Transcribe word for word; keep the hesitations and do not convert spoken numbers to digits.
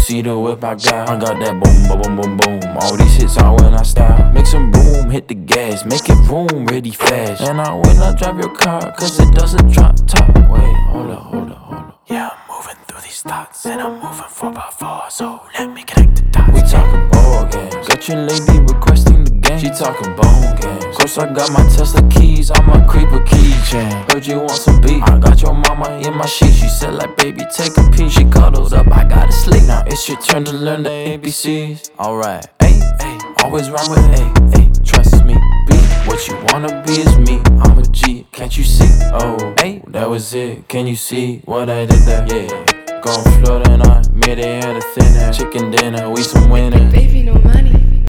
see the whip I got. I got that boom, boom, boom, boom, boom. All these hits are when I style. Make some room, hit the gas, make it room really fast. And I will not drive your car, cause it doesn't drop top. Wait, hold up, hold up, hold up. Yeah, I'm moving through these thoughts, and I'm moving four by four, so let me connect the dots. We talking board games. Got your lady requesting the game. She talking bone games. Course I got my Tesla keys on my creeper keychain. Heard you want some beef. I got your mama in my sheet. She said like, baby, take a piece. She cuddles up, I gotta sleep. Now it's your turn to learn the A B Cs. Alright, ayy, ayy, always rhyme with A, ayy. Trust me, be what you wanna be is me. I'm a G, can't you see? Oh, ayy, that was it. Can you see what I did there? Yeah. Gon' float tonight, mid-air to thin air. Chicken dinner, we some winning. Baby, no money.